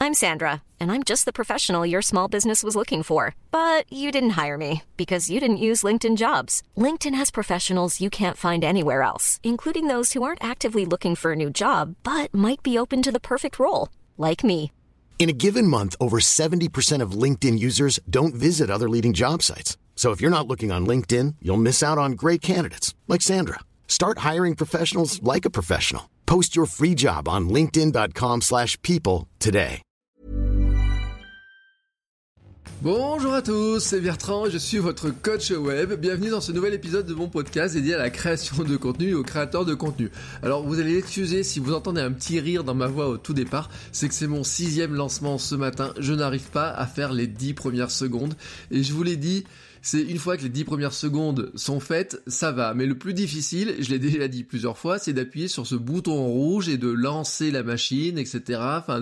I'm Sandra, and I'm just the professional your small business was looking for. But you didn't hire me because you didn't use LinkedIn Jobs. LinkedIn has professionals you can't find anywhere else, including those who aren't actively looking for a new job, but might be open to the perfect role, like me. In a given month, over 70% of LinkedIn users don't visit other leading job sites. So if you're not looking on LinkedIn, you'll miss out on great candidates like Sandra. Start hiring professionals like a professional. Post your free job on linkedin.com/people today. Bonjour à tous, c'est Bertrand, je suis votre coach web. Bienvenue dans ce nouvel épisode de mon podcast dédié à la création de contenu et aux créateurs de contenu. Alors vous allez excuser si vous entendez un petit rire dans ma voix au tout départ, c'est que c'est mon 6e lancement ce matin. Je n'arrive pas à faire les 10 premières secondes et je vous l'ai dit, c'est une fois que les 10 premières secondes sont faites, ça va. Mais le plus difficile, je l'ai déjà dit plusieurs fois, c'est d'appuyer sur ce bouton rouge et de lancer la machine, etc.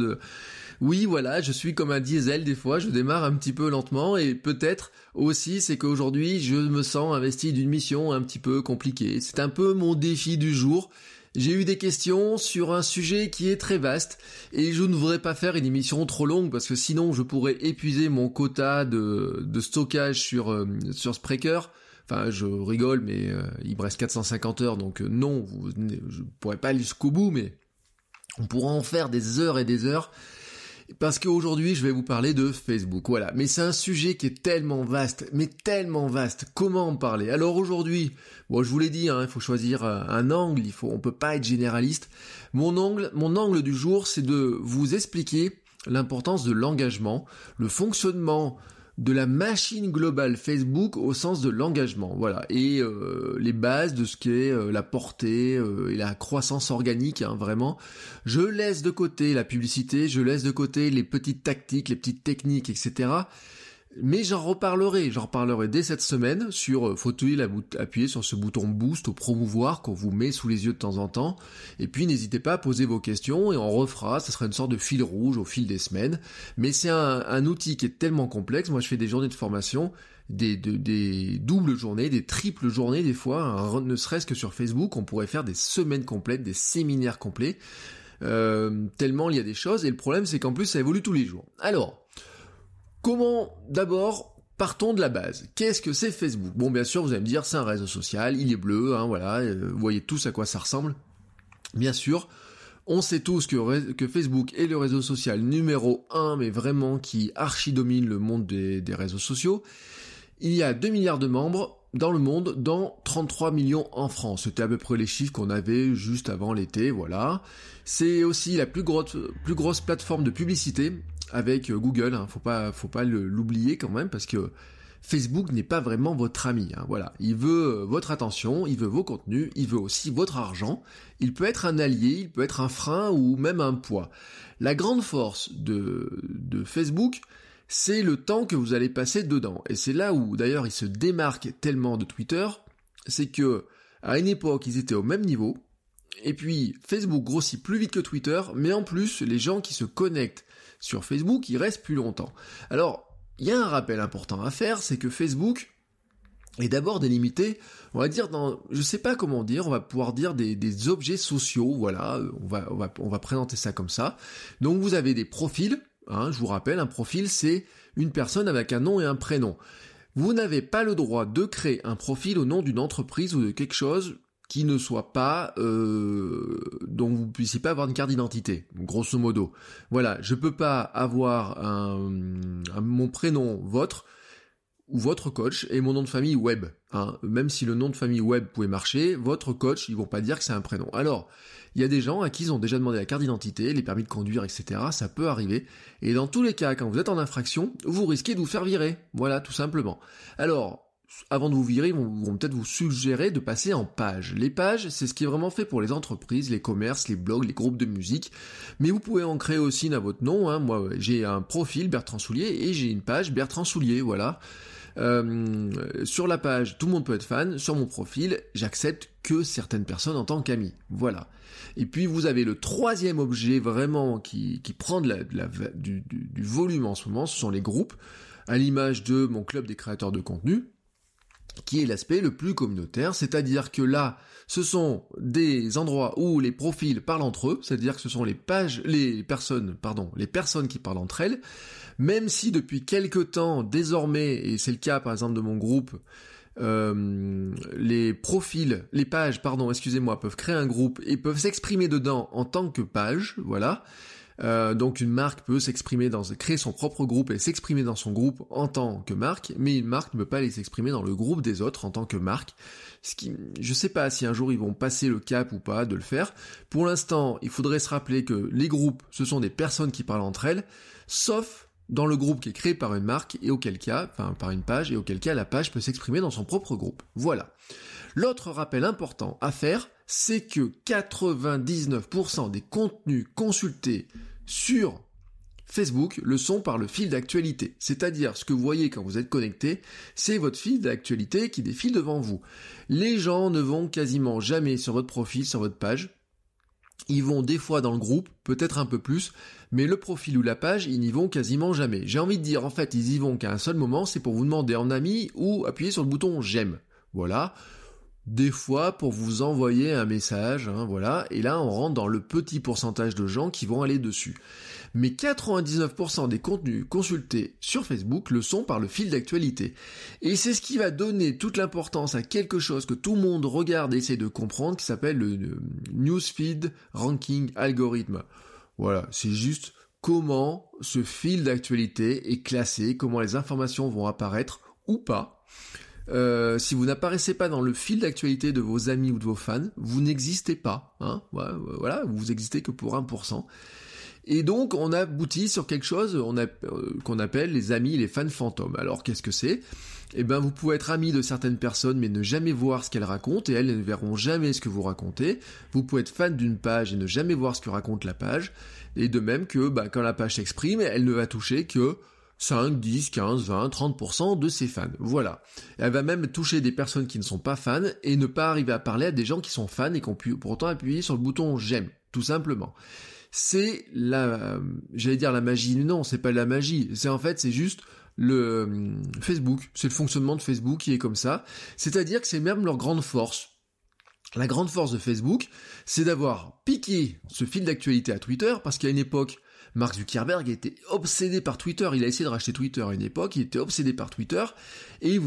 Oui, voilà, je suis comme un diesel des fois, je démarre un petit peu lentement et peut-être aussi c'est qu'aujourd'hui je me sens investi d'une mission un petit peu compliquée. C'est un peu mon défi du jour. J'ai eu des questions sur un sujet qui est très vaste et je ne voudrais pas faire une émission trop longue parce que sinon je pourrais épuiser mon quota de stockage sur Spreaker. Enfin, je rigole, mais il me reste 450 heures, donc non, je pourrais pas aller jusqu'au bout, mais on pourra en faire des heures et des heures. Parce qu'aujourd'hui, je vais vous parler de Facebook, voilà. Mais c'est un sujet qui est tellement vaste, mais tellement vaste. Comment en parler ? Alors aujourd'hui, bon, je vous l'ai dit, il faut choisir un angle, on peut pas être généraliste. Mon angle du jour, c'est de vous expliquer l'importance de l'engagement, le fonctionnement de la machine globale Facebook au sens de l'engagement, voilà, et les bases de ce qu'est la portée et la croissance organique, vraiment. Je laisse de côté la publicité, je laisse de côté les petites tactiques, les petites techniques, etc. Mais j'en reparlerai dès cette semaine faut-il appuyer sur ce bouton boost au promouvoir qu'on vous met sous les yeux de temps en temps, et puis n'hésitez pas à poser vos questions et on refera, ça sera une sorte de fil rouge au fil des semaines, mais c'est un outil qui est tellement complexe. Moi je fais des journées de formation, des doubles journées, des triples journées des fois, ne serait-ce que sur Facebook, on pourrait faire des semaines complètes, des séminaires complets, tellement il y a des choses, et le problème c'est qu'en plus ça évolue tous les jours. Alors, d'abord, partons de la base. Qu'est-ce que c'est Facebook ? Bon, bien sûr, vous allez me dire, c'est un réseau social, il est bleu, voilà, vous voyez tous à quoi ça ressemble. Bien sûr, on sait tous que Facebook est le réseau social numéro 1, mais vraiment qui archi-domine le monde des réseaux sociaux. Il y a 2 milliards de membres dans le monde, dont 33 millions en France. C'était à peu près les chiffres qu'on avait juste avant l'été, voilà. C'est aussi la plus grosse plateforme de publicité avec Google, faut pas l'oublier quand même, parce que Facebook n'est pas vraiment votre ami, voilà. Il veut votre attention, il veut vos contenus, il veut aussi votre argent. Il peut être un allié, il peut être un frein ou même un poids. La grande force de Facebook, c'est le temps que vous allez passer dedans. Et c'est là où, d'ailleurs, il se démarque tellement de Twitter, c'est que, à une époque, ils étaient au même niveau, et puis Facebook grossit plus vite que Twitter, mais en plus, les gens qui se connectent sur Facebook, ils restent plus longtemps. Alors, il y a un rappel important à faire, c'est que Facebook est d'abord délimité, on va dire je sais pas comment dire, on va pouvoir dire des objets sociaux, voilà, on va présenter ça comme ça. Donc vous avez des profils, je vous rappelle, un profil c'est une personne avec un nom et un prénom. Vous n'avez pas le droit de créer un profil au nom d'une entreprise ou de quelque chose qui ne soit pas, dont vous ne puissiez pas avoir une carte d'identité, grosso modo. Voilà, je peux pas avoir mon prénom, ou votre coach, et mon nom de famille web. Même si le nom de famille web pouvait marcher, votre coach, ils vont pas dire que c'est un prénom. Alors, il y a des gens à qui ils ont déjà demandé la carte d'identité, les permis de conduire, etc. Ça peut arriver. Et dans tous les cas, quand vous êtes en infraction, vous risquez de vous faire virer. Voilà, tout simplement. Alors, avant de vous virer, ils vont peut-être vous suggérer de passer en page. Les pages, c'est ce qui est vraiment fait pour les entreprises, les commerces, les blogs, les groupes de musique. Mais vous pouvez en créer aussi une à votre nom. Moi, j'ai un profil Bertrand Soulier et j'ai une page Bertrand Soulier, voilà. Sur la page, tout le monde peut être fan. Sur mon profil, j'accepte que certaines personnes en tant qu'amis. Voilà. Et puis vous avez le troisième objet vraiment qui prend du volume en ce moment, ce sont les groupes, à l'image de mon club des créateurs de contenu. qui est l'aspect le plus communautaire, c'est-à-dire que là, ce sont des endroits où les profils parlent entre eux, c'est-à-dire que ce sont les personnes qui parlent entre elles, même si depuis quelque temps, désormais, et c'est le cas par exemple de mon groupe, les pages, peuvent créer un groupe et peuvent s'exprimer dedans en tant que page, voilà. Donc une marque peut créer son propre groupe et s'exprimer dans son groupe en tant que marque, mais une marque ne peut pas aller s'exprimer dans le groupe des autres en tant que marque. Je sais pas si un jour ils vont passer le cap ou pas de le faire. Pour l'instant, il faudrait se rappeler que les groupes, ce sont des personnes qui parlent entre elles, sauf dans le groupe qui est créé par une marque et par une page, et auquel cas la page peut s'exprimer dans son propre groupe. Voilà. L'autre rappel important à faire, c'est que 99% des contenus consultés sur Facebook le sont par le fil d'actualité. C'est-à-dire, ce que vous voyez quand vous êtes connecté, c'est votre fil d'actualité qui défile devant vous. Les gens ne vont quasiment jamais sur votre profil, sur votre page. Ils vont des fois dans le groupe, peut-être un peu plus, mais le profil ou la page, ils n'y vont quasiment jamais. J'ai envie de dire, en fait, ils y vont qu'à un seul moment, c'est pour vous demander en ami ou appuyer sur le bouton j'aime. Voilà. Des fois pour vous envoyer un message, voilà, et là on rentre dans le petit pourcentage de gens qui vont aller dessus. Mais 99% des contenus consultés sur Facebook le sont par le fil d'actualité. Et c'est ce qui va donner toute l'importance à quelque chose que tout le monde regarde et essaie de comprendre, qui s'appelle le Newsfeed Ranking Algorithm. Voilà, c'est juste comment ce fil d'actualité est classé, comment les informations vont apparaître ou pas. Si vous n'apparaissez pas dans le fil d'actualité de vos amis ou de vos fans, vous n'existez pas, voilà, vous existez que pour 1%. Et donc, on aboutit sur quelque chose qu'on appelle les amis, les fans fantômes. Alors, qu'est-ce que c'est ? Eh ben, vous pouvez être ami de certaines personnes, mais ne jamais voir ce qu'elles racontent, et elles ne verront jamais ce que vous racontez. Vous pouvez être fan d'une page et ne jamais voir ce que raconte la page. Et de même que, quand la page s'exprime, elle ne va toucher que 5, 10, 15, 20, 30% de ses fans. Voilà. Elle va même toucher des personnes qui ne sont pas fans et ne pas arriver à parler à des gens qui sont fans et qui ont pu pourtant appuyer sur le bouton j'aime, tout simplement. C'est la magie. Non, c'est pas la magie. C'est juste le Facebook. C'est le fonctionnement de Facebook qui est comme ça. C'est-à-dire que c'est même leur grande force. La grande force de Facebook, c'est d'avoir piqué ce fil d'actualité à Twitter, parce qu'à une époque, Mark Zuckerberg était obsédé par Twitter, il a essayé de racheter Twitter à une époque, il était obsédé par Twitter, et il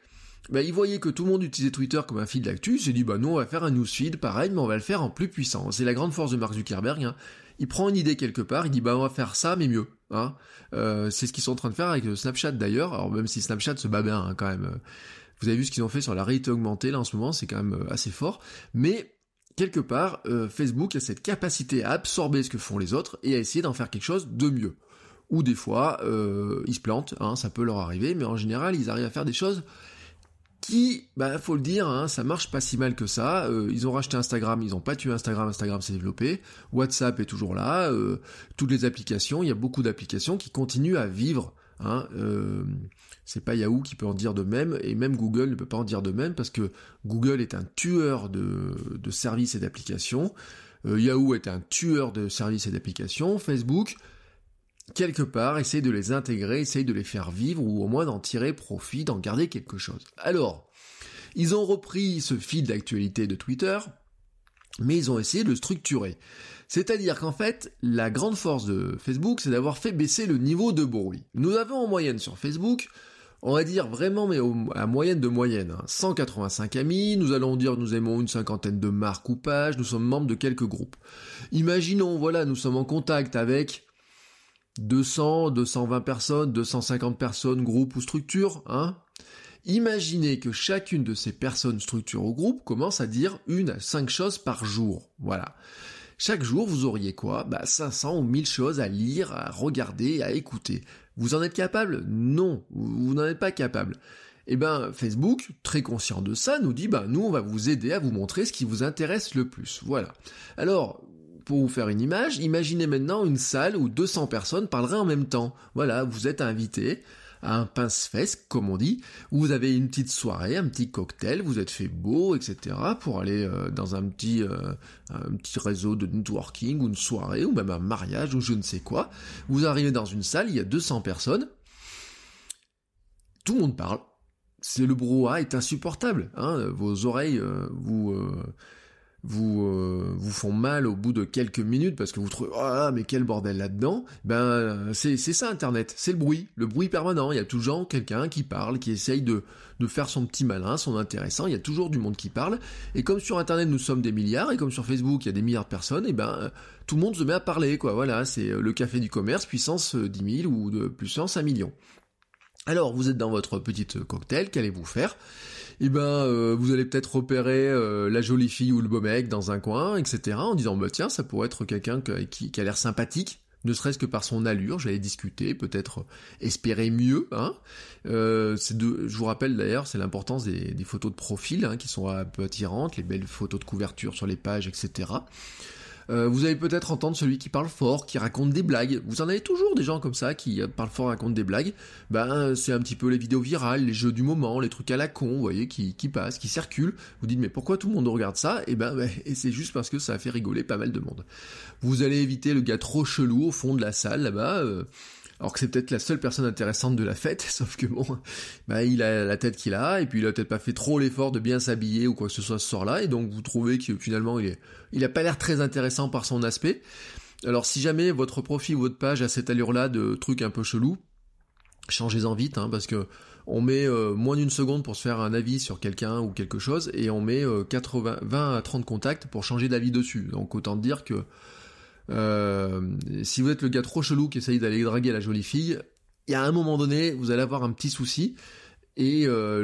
voyait que tout le monde utilisait Twitter comme un fil d'actu, il s'est dit, nous on va faire un newsfeed, pareil, mais on va le faire en plus puissant. C'est la grande force de Mark Zuckerberg, Il prend une idée quelque part, il dit, on va faire ça, mais mieux, c'est ce qu'ils sont en train de faire avec Snapchat d'ailleurs, alors même si Snapchat se bat bien, quand même. Vous avez vu ce qu'ils ont fait sur la réalité augmentée, là, en ce moment, c'est quand même assez fort, mais quelque part, Facebook a cette capacité à absorber ce que font les autres et à essayer d'en faire quelque chose de mieux. Ou des fois, ils se plantent, ça peut leur arriver, mais en général, ils arrivent à faire des choses qui, faut le dire, ça marche pas si mal que ça. Ils ont racheté Instagram, ils ont pas tué Instagram s'est développé. WhatsApp est toujours là, toutes les applications, il y a beaucoup d'applications qui continuent à vivre. C'est pas Yahoo qui peut en dire de même, et même Google ne peut pas en dire de même, parce que Google est un tueur de services et d'applications, Yahoo est un tueur de services et d'applications, Facebook, quelque part, essaye de les intégrer, essaye de les faire vivre, ou au moins d'en tirer profit, d'en garder quelque chose. Alors, ils ont repris ce fil d'actualité de Twitter, mais ils ont essayé de le structurer. C'est-à-dire qu'en fait, la grande force de Facebook, c'est d'avoir fait baisser le niveau de bruit. Nous avons en moyenne sur Facebook, on va dire vraiment, mais à moyenne de moyenne, 185 amis, nous allons dire nous aimons une 50aine de marques ou pages, nous sommes membres de quelques groupes. Imaginons, nous sommes en contact avec 200, 220 personnes, 250 personnes, groupes ou structures, Imaginez que chacune de ces personnes, structures ou groupes commence à dire 1 à 5 choses par jour. Voilà. Chaque jour, vous auriez quoi ? 500 ou 1000 choses à lire, à regarder, à écouter. Vous en êtes capable ? Non, vous n'en êtes pas capable. Facebook, très conscient de ça, nous dit, nous, on va vous aider à vous montrer ce qui vous intéresse le plus. Voilà. Alors, pour vous faire une image, imaginez maintenant une salle où 200 personnes parleraient en même temps. Voilà, vous êtes invité à un pince-fesses, comme on dit, où vous avez une petite soirée, un petit cocktail, vous êtes fait beau, etc., pour aller dans un petit réseau de networking, ou une soirée, ou même un mariage, ou je ne sais quoi. Vous arrivez dans une salle, il y a 200 personnes, tout le monde parle, le brouhaha est insupportable, hein, vos oreilles vous font mal au bout de quelques minutes parce que vous trouvez mais quel bordel là-dedans. C'est ça Internet, c'est le bruit permanent. Il y a toujours quelqu'un qui parle, qui essaye de faire son petit malin, son intéressant. Il y a toujours du monde qui parle. Et comme sur Internet nous sommes des milliards, et comme sur Facebook il y a des milliards de personnes, tout le monde se met à parler, quoi. Voilà, c'est le café du commerce puissance 10 000 ou de puissance 1 million. Alors vous êtes dans votre petite cocktail, qu'allez-vous faire ? Vous allez peut-être repérer la jolie fille ou le beau mec dans un coin, etc. en disant tiens, ça pourrait être quelqu'un qui a l'air sympathique, ne serait-ce que par son allure, j'allais discuter, peut-être espérer mieux, hein. Je vous rappelle d'ailleurs, c'est l'importance des photos de profil, hein, qui sont un peu attirantes, les belles photos de couverture sur les pages, etc. Vous allez peut-être entendre celui qui parle fort, qui raconte des blagues. Vous en avez toujours des gens comme ça qui parlent fort, racontent des blagues. C'est un petit peu les vidéos virales, les jeux du moment, les trucs à la con, vous voyez, qui passent, qui circulent. Vous dites mais pourquoi tout le monde regarde ça ? Et c'est juste parce que ça a fait rigoler pas mal de monde. Vous allez éviter le gars trop chelou au fond de la salle là-bas. Alors que c'est peut-être la seule personne intéressante de la fête, sauf que il a la tête qu'il a, et puis il a peut-être pas fait trop l'effort de bien s'habiller ou quoi que ce soit ce soir-là, et donc vous trouvez que finalement il a pas l'air très intéressant par son aspect. Alors si jamais votre profil ou votre page a cette allure-là de truc un peu chelou, changez-en vite, hein, parce que on met moins d'une seconde pour se faire un avis sur quelqu'un ou quelque chose, et on met 20 à 30 contacts pour changer d'avis dessus. Donc autant dire que si vous êtes le gars trop chelou qui essaye d'aller draguer la jolie fille, il y a un moment donné, vous allez avoir un petit souci, et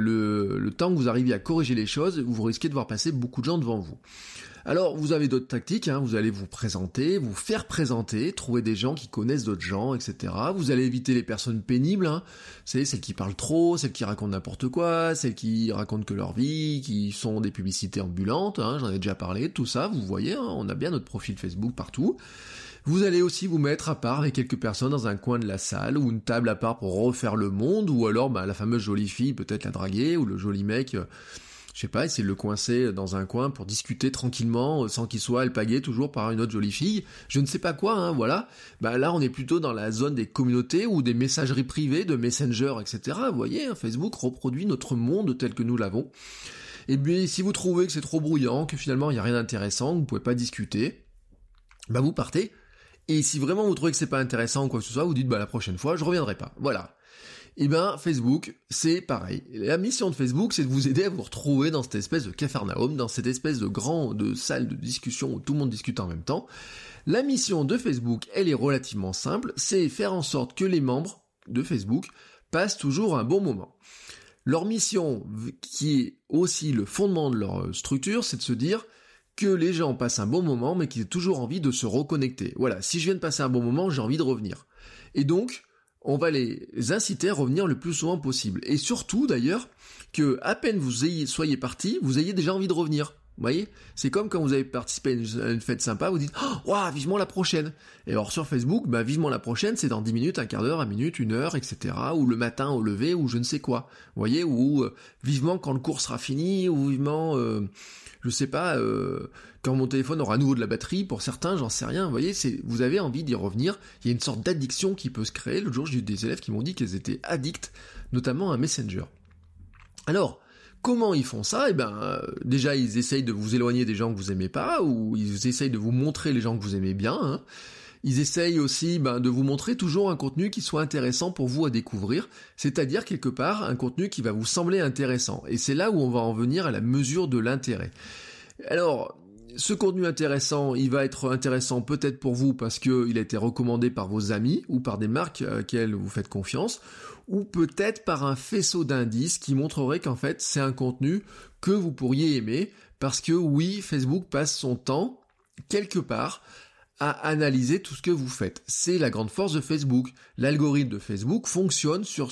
le temps que vous arriviez à corriger les choses, vous risquez de voir passer beaucoup de gens devant vous. Alors, vous avez d'autres tactiques, hein, vous allez vous présenter, vous faire présenter, trouver des gens qui connaissent d'autres gens, etc. Vous allez éviter les personnes pénibles, hein, c'est celles qui parlent trop, celles qui racontent n'importe quoi, celles qui racontent que leur vie, qui sont des publicités ambulantes, hein, j'en ai déjà parlé, tout ça, vous voyez, hein, on a bien notre profil Facebook partout. Vous allez aussi vous mettre à part avec quelques personnes dans un coin de la salle, ou une table à part pour refaire le monde, ou alors la fameuse jolie fille, peut-être la draguer, ou le joli mec... je sais pas, essayer de le coincer dans un coin pour discuter tranquillement, sans qu'il soit alpagué toujours par une autre jolie fille, je ne sais pas quoi, hein, voilà. Là, on est plutôt dans la zone des communautés ou des messageries privées, de Messenger, etc. Vous voyez, hein, Facebook reproduit notre monde tel que nous l'avons. Et bien, si vous trouvez que c'est trop bruyant, que finalement il n'y a rien d'intéressant, que vous pouvez pas discuter, vous partez. Et si vraiment vous trouvez que c'est pas intéressant ou quoi que ce soit, vous dites la prochaine fois, je reviendrai pas. Voilà. Facebook, c'est pareil. La mission de Facebook, c'est de vous aider à vous retrouver dans cette espèce de capharnaüm, dans cette espèce de salle de discussion où tout le monde discute en même temps. La mission de Facebook, elle est relativement simple, c'est faire en sorte que les membres de Facebook passent toujours un bon moment. Leur mission, qui est aussi le fondement de leur structure, c'est de se dire que les gens passent un bon moment, mais qu'ils aient toujours envie de se reconnecter. Voilà, si je viens de passer un bon moment, j'ai envie de revenir. Et donc, on va les inciter à revenir le plus souvent possible. Et surtout, d'ailleurs, que à peine soyez partis, vous ayez déjà envie de revenir. Vous voyez ? C'est comme quand vous avez participé à une fête sympa, vous dites « Oh, vivement la prochaine !» Et alors sur Facebook, vivement la prochaine, c'est dans 10 minutes, un quart d'heure, 1 minute, 1 heure, etc. Ou le matin au lever, ou je ne sais quoi. Vous voyez ? Ou vivement quand le cours sera fini, ou vivement... je sais pas, quand mon téléphone aura à nouveau de la batterie, pour certains, j'en sais rien, vous voyez, vous avez envie d'y revenir, il y a une sorte d'addiction qui peut se créer. L'autre jour, j'ai eu des élèves qui m'ont dit qu'ils étaient addicts, notamment à Messenger. Alors, comment ils font ça ? Déjà, ils essayent de vous éloigner des gens que vous aimez pas, ou ils essayent de vous montrer les gens que vous aimez bien, hein. Ils essayent aussi de vous montrer toujours un contenu qui soit intéressant pour vous à découvrir, c'est-à-dire quelque part un contenu qui va vous sembler intéressant. Et c'est là où on va en venir à la mesure de l'intérêt. Alors, ce contenu intéressant, il va être intéressant peut-être pour vous parce qu'il a été recommandé par vos amis ou par des marques auxquelles vous faites confiance, ou peut-être par un faisceau d'indices qui montrerait qu'en fait c'est un contenu que vous pourriez aimer, parce que oui, Facebook passe son temps quelque part à analyser tout ce que vous faites. C'est la grande force de Facebook. L'algorithme de Facebook fonctionne sur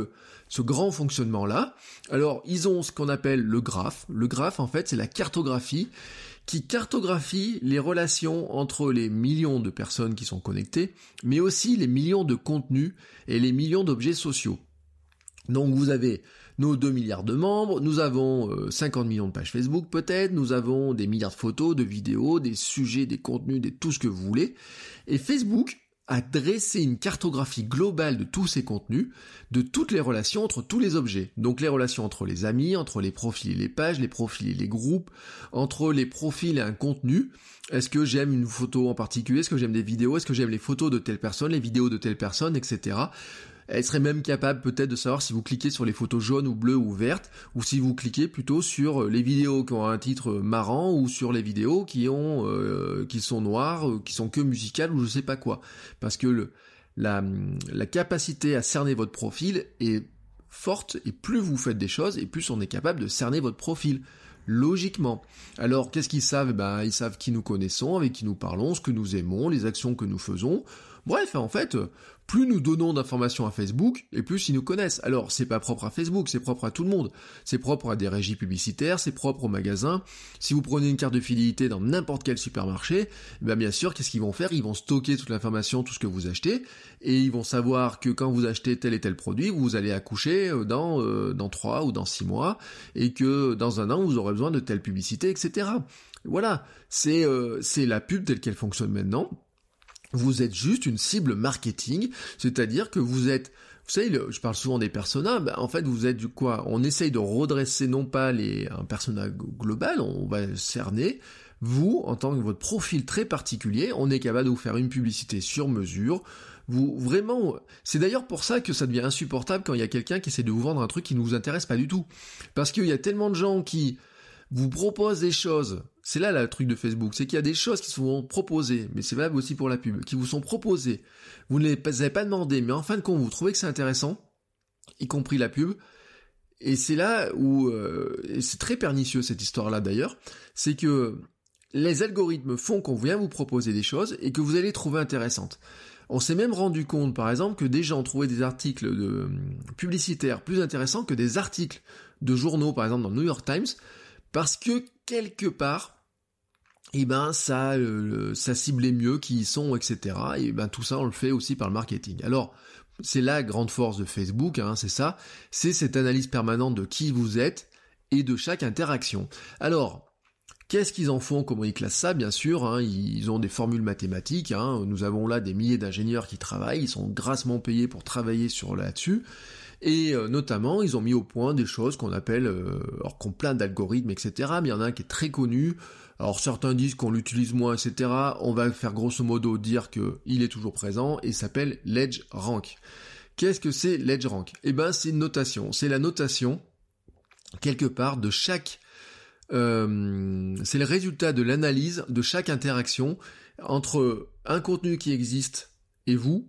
ce grand fonctionnement-là. Alors, ils ont ce qu'on appelle le graphe. Le graphe, en fait, c'est la cartographie qui cartographie les relations entre les millions de personnes qui sont connectées, mais aussi les millions de contenus et les millions d'objets sociaux. Donc vous avez nos 2 milliards de membres, nous avons 50 millions de pages Facebook peut-être, nous avons des milliards de photos, de vidéos, des sujets, des contenus, tout ce que vous voulez. Et Facebook, à dresser une cartographie globale de tous ces contenus, de toutes les relations entre tous les objets. Donc les relations entre les amis, entre les profils et les pages, les profils et les groupes, entre les profils et un contenu. Est-ce que j'aime une photo en particulier? Est-ce que j'aime des vidéos? Est-ce que j'aime les photos de telle personne, les vidéos de telle personne, etc. Elle serait même capable peut-être de savoir si vous cliquez sur les photos jaunes ou bleues ou vertes, ou si vous cliquez plutôt sur les vidéos qui ont un titre marrant, ou sur les vidéos qui sont noires, qui sont que musicales, ou je sais pas quoi. Parce que la capacité à cerner votre profil est forte, et plus vous faites des choses, et plus on est capable de cerner votre profil. Logiquement. Alors, qu'est-ce qu'ils savent? Ils savent qui nous connaissons, avec qui nous parlons, ce que nous aimons, les actions que nous faisons. Bref, en fait, plus nous donnons d'informations à Facebook, et plus ils nous connaissent. Alors, c'est pas propre à Facebook, c'est propre à tout le monde. C'est propre à des régies publicitaires, c'est propre aux magasins. Si vous prenez une carte de fidélité dans n'importe quel supermarché, bien sûr, qu'est-ce qu'ils vont faire? Ils vont stocker toute l'information, tout ce que vous achetez, et ils vont savoir que quand vous achetez tel et tel produit, vous allez accoucher dans 3 ou dans 6 mois, et que dans un an, vous aurez besoin de telle publicité, etc. Voilà, c'est la pub telle qu'elle fonctionne maintenant. Vous êtes juste une cible marketing, c'est-à-dire que vous êtes, vous savez, je parle souvent des personas, en fait vous êtes du quoi? On essaye de redresser non pas un persona global, on va cerner, vous, en tant que votre profil très particulier, on est capable de vous faire une publicité sur mesure. Vous, vraiment, c'est d'ailleurs pour ça que ça devient insupportable quand il y a quelqu'un qui essaie de vous vendre un truc qui ne vous intéresse pas du tout. Parce qu'il y a tellement de gens qui vous proposent des choses. C'est là le truc de Facebook, c'est qu'il y a des choses qui sont proposées, mais c'est valable aussi pour la pub, qui vous sont proposées. Vous ne les avez pas demandé, mais en fin de compte, vous trouvez que c'est intéressant, y compris la pub. Et c'est là où, et c'est très pernicieux cette histoire-là d'ailleurs, c'est que les algorithmes font qu'on vient vous proposer des choses et que vous allez trouver intéressantes. On s'est même rendu compte, par exemple, que des gens trouvaient des articles publicitaires plus intéressants que des articles de journaux, par exemple dans le New York Times, parce que quelque part, ça ciblait mieux qui y sont, etc. Et tout ça, on le fait aussi par le marketing. Alors, c'est la grande force de Facebook, c'est ça, c'est cette analyse permanente de qui vous êtes et de chaque interaction. Alors, qu'est-ce qu'ils en font? Comment ils classent ça? Bien sûr, ils ont des formules mathématiques, nous avons là des milliers d'ingénieurs qui travaillent, ils sont grassement payés pour travailler là-dessus. Et notamment, ils ont mis au point des choses qu'on appelle, alors qu'on plein d'algorithmes, etc. Mais il y en a un qui est très connu. Alors certains disent qu'on l'utilise moins, etc. On va faire grosso modo dire que il est toujours présent et s'appelle l'EdgeRank. Qu'est-ce que c'est l'EdgeRank? C'est une notation. C'est la notation quelque part de chaque. C'est le résultat de l'analyse de chaque interaction entre un contenu qui existe et vous.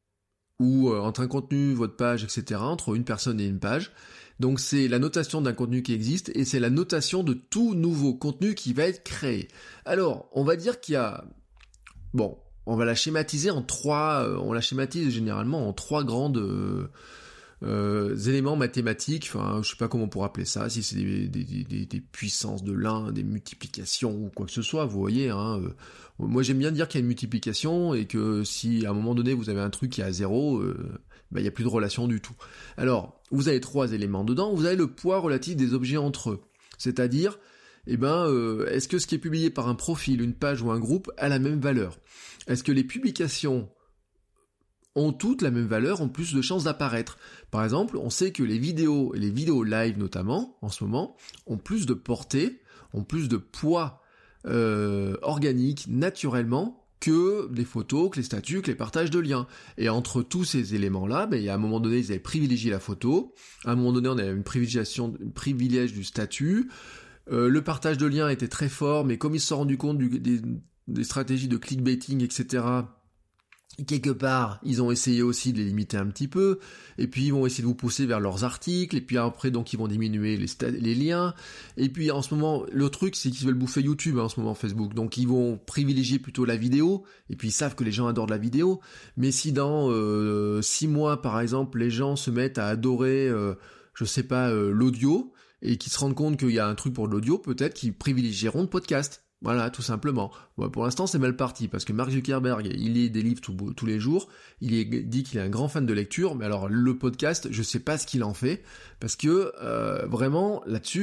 Ou entre un contenu, votre page, etc., entre une personne et une page. Donc c'est la notation d'un contenu qui existe, et c'est la notation de tout nouveau contenu qui va être créé. Alors, on va dire qu'il y a... Bon, on va la schématiser en on la schématise généralement en 3 grandes éléments mathématiques, je sais pas comment on pourrait appeler ça, si c'est des puissances de l'un, des multiplications ou quoi que ce soit, vous voyez, moi j'aime bien dire qu'il y a une multiplication et que si à un moment donné vous avez un truc qui est à 0, il n'y a plus de relation du tout. Alors, vous avez 3 éléments dedans, vous avez le poids relatif des objets entre eux, c'est-à-dire, est-ce que ce qui est publié par un profil, une page ou un groupe a la même valeur? Est-ce que les publications ont toutes la même valeur, ont plus de chances d'apparaître. Par exemple, on sait que les vidéos, et les vidéos live notamment, en ce moment, ont plus de portée, ont plus de poids organique, naturellement, que les photos, que les statuts, que les partages de liens. Et entre tous ces éléments-là, il y a un moment donné, ils avaient privilégié la photo, à un moment donné, on avait une privilège du statut, le partage de liens était très fort, mais comme ils se sont rendus compte des stratégies de clickbaiting, etc., quelque part, ils ont essayé aussi de les limiter un petit peu, et puis ils vont essayer de vous pousser vers leurs articles, et puis après, donc, ils vont diminuer les liens, et puis en ce moment, le truc, c'est qu'ils veulent bouffer YouTube, en ce moment, Facebook, donc ils vont privilégier plutôt la vidéo, et puis ils savent que les gens adorent la vidéo, mais si dans 6 mois, par exemple, les gens se mettent à adorer, l'audio, et qu'ils se rendent compte qu'il y a un truc pour l'audio, peut-être qu'ils privilégieront le podcast. Voilà, tout simplement. Bon, pour l'instant, c'est mal parti, parce que Mark Zuckerberg, il lit des livres tous les jours, dit qu'il est un grand fan de lecture, mais alors le podcast, je sais pas ce qu'il en fait, parce que vraiment, là-dessus,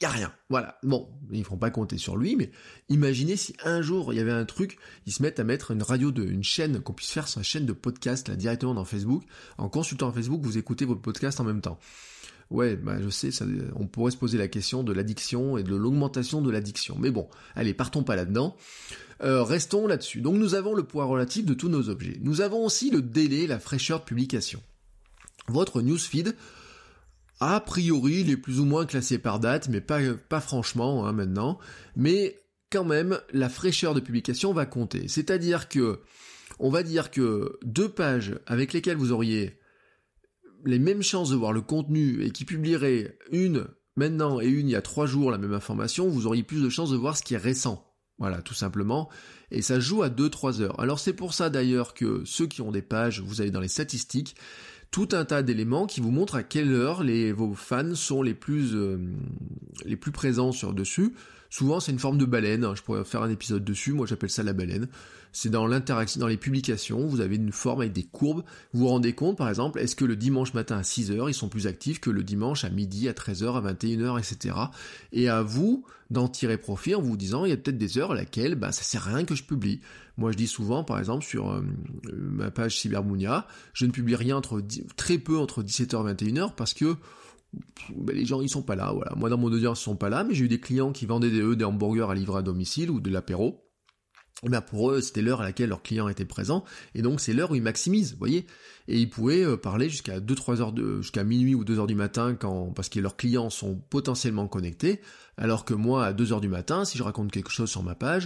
y a rien. Voilà. Bon, ils ne feront pas compter sur lui, mais imaginez si un jour il y avait un truc, ils se mettent à mettre une chaîne, qu'on puisse faire sa chaîne de podcast là directement dans Facebook. En consultant Facebook, vous écoutez votre podcast en même temps. Ouais, je sais, on pourrait se poser la question de l'addiction et de l'augmentation de l'addiction. Mais bon, allez, partons pas là-dedans. Restons là-dessus. Donc nous avons le poids relatif de tous nos objets. Nous avons aussi le délai, la fraîcheur de publication. Votre newsfeed, a priori, il est plus ou moins classé par date, mais pas franchement maintenant. Mais quand même, la fraîcheur de publication va compter. C'est-à-dire que, on va dire que 2 pages avec lesquelles vous auriez les mêmes chances de voir le contenu et qui publieraient une maintenant et une il y a 3 jours la même information, vous auriez plus de chances de voir ce qui est récent. Voilà, tout simplement. Et ça joue à 2-3 heures. Alors c'est pour ça d'ailleurs que ceux qui ont des pages, vous avez dans les statistiques, tout un tas d'éléments qui vous montrent à quelle heure vos fans sont les plus présents dessus. Souvent, c'est une forme de baleine. Je pourrais faire un épisode dessus. Moi, j'appelle ça la baleine. C'est dans l'interaction, dans les publications. Vous avez une forme avec des courbes. Vous vous rendez compte, par exemple, est-ce que le dimanche matin à 6h, ils sont plus actifs que le dimanche à midi, à 13h, à 21h, etc. Et à vous d'en tirer profit en vous disant, il y a peut-être des heures à laquelle, ça sert à rien que je publie. Moi, je dis souvent, par exemple, sur ma page Cybermounia, je ne publie rien très peu entre 17h et 21h parce que les gens ils sont pas là, voilà. Moi dans mon audience ils sont pas là, mais j'ai eu des clients qui vendaient des hamburgers à livrer à domicile ou de l'apéro. Et pour eux c'était l'heure à laquelle leur client était présent, et donc c'est l'heure où ils maximisent, vous voyez. Et ils pouvaient parler jusqu'à 2-3 heures jusqu'à minuit ou 2h du matin parce que leurs clients sont potentiellement connectés, alors que moi à 2h du matin, si je raconte quelque chose sur ma page,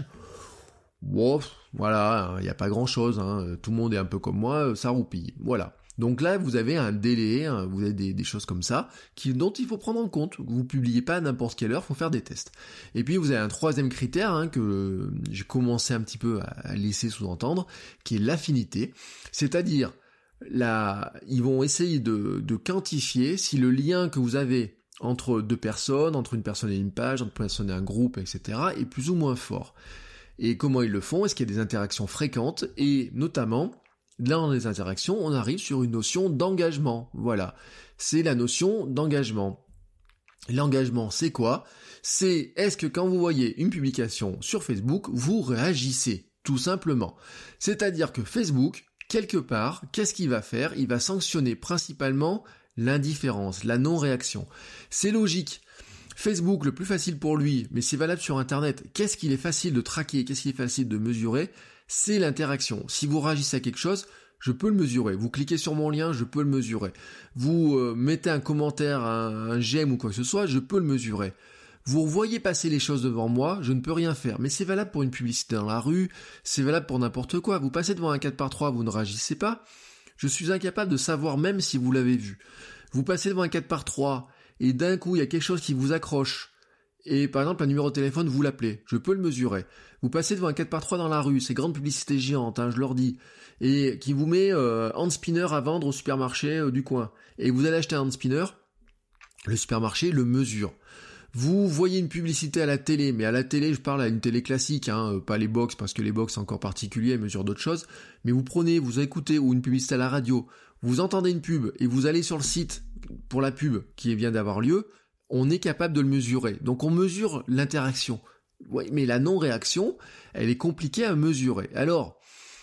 voilà, il n'y a pas grand chose, tout le monde est un peu comme moi, ça roupille, voilà. Donc là, vous avez un délai, vous avez des choses comme ça, dont il faut prendre en compte. Vous publiez pas à n'importe quelle heure, faut faire des tests. Et puis vous avez un 3e critère que j'ai commencé un petit peu à laisser sous-entendre, qui est l'affinité. C'est-à-dire, ils vont essayer de quantifier si le lien que vous avez entre 2 personnes, entre une personne et une page, entre une personne et un groupe, etc., est plus ou moins fort. Et comment ils le font? Est-ce qu'il y a des interactions fréquentes? Et notamment, là, dans les interactions, on arrive sur une notion d'engagement. Voilà. C'est la notion d'engagement. L'engagement, c'est quoi? C'est, est-ce que quand vous voyez une publication sur Facebook, vous réagissez? Tout simplement. C'est-à-dire que Facebook, quelque part, qu'est-ce qu'il va faire? Il va sanctionner principalement l'indifférence, la non-réaction. C'est logique. Facebook, le plus facile pour lui, mais c'est valable sur Internet, qu'est-ce qu'il est facile de traquer, qu'est-ce qu'il est facile de mesurer? C'est l'interaction. Si vous réagissez à quelque chose, je peux le mesurer. Vous cliquez sur mon lien, je peux le mesurer. Vous mettez un commentaire, un j'aime ou quoi que ce soit, je peux le mesurer. Vous voyez passer les choses devant moi, je ne peux rien faire. Mais c'est valable pour une publicité dans la rue, c'est valable pour n'importe quoi. Vous passez devant un 4x3, vous ne réagissez pas. Je suis incapable de savoir même si vous l'avez vu. Vous passez devant un 4x3 et d'un coup il y a quelque chose qui vous accroche. Et par exemple un numéro de téléphone, vous l'appelez, je peux le mesurer. Vous passez devant un 4x3 dans la rue, ces grandes publicités géantes, je leur dis, et qui vous met hand spinner à vendre au supermarché du coin. Et vous allez acheter un hand spinner, le supermarché le mesure. Vous voyez une publicité à la télé, mais à la télé, je parle à une télé classique, pas les box, parce que les box c'est encore particulier, elles mesurent d'autres choses, mais vous écoutez, ou une publicité à la radio, vous entendez une pub, et vous allez sur le site pour la pub qui vient d'avoir lieu, on est capable de le mesurer. Donc on mesure l'interaction. Oui, mais la non-réaction, elle est compliquée à mesurer. Alors,